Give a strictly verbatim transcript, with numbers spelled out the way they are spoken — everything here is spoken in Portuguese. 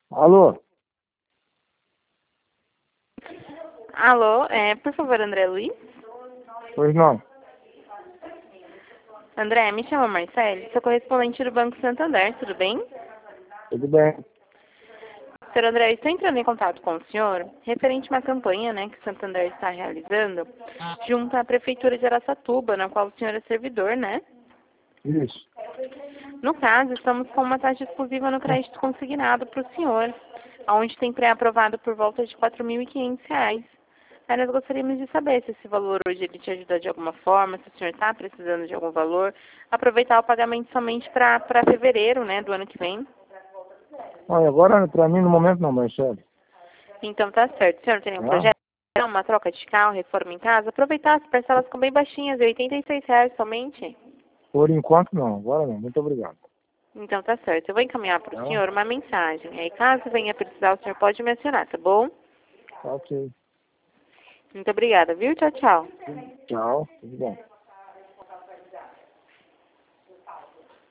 Alô? Alô, é, por favor, André Luiz? Pois não. André, me chama Marcele, sou correspondente do Banco Santander, tudo bem? Tudo bem? Senhor André, estou entrando em contato com o senhor referente a uma campanha, né, que o Santander está realizando junto à Prefeitura de Araçatuba, na qual o senhor é servidor, né? Isso. No caso, estamos com uma taxa exclusiva no crédito consignado para o senhor, onde tem pré-aprovado por volta de quatro mil e quinhentos reais. Aí nós gostaríamos de saber se esse valor hoje ele te ajuda de alguma forma, se o senhor está precisando de algum valor, aproveitar o pagamento somente para fevereiro, né, do ano que vem. Olha, agora pra mim no momento não, Marcelo. Então tá certo. O senhor não tem nenhum Tá? projeto? Uma troca de carro, reforma em casa? Aproveitar, as parcelas ficam bem baixinhas, oitenta e seis reais somente. Por enquanto não, agora não. Muito obrigado. Então tá certo. Eu vou encaminhar para o Tá? senhor uma mensagem. Aí caso venha precisar, o senhor pode me acionar, tá bom? Tá ok. Muito obrigada, viu? Tchau, tchau. Tchau. Tudo bom.